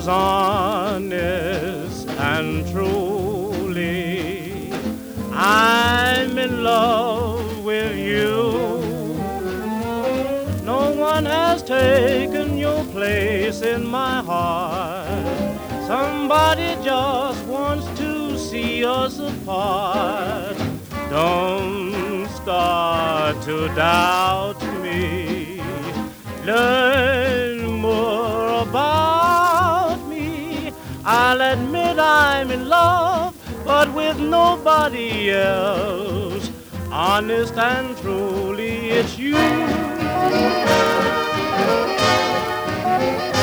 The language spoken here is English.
honest and truly. I'm in love with you. No one has taken your place in my heart. Somebody just wants to see us apart. Don't start to doubt me. Learn more about me. I'll admit I'm in love, but with nobody else. Honest and truly, it's you.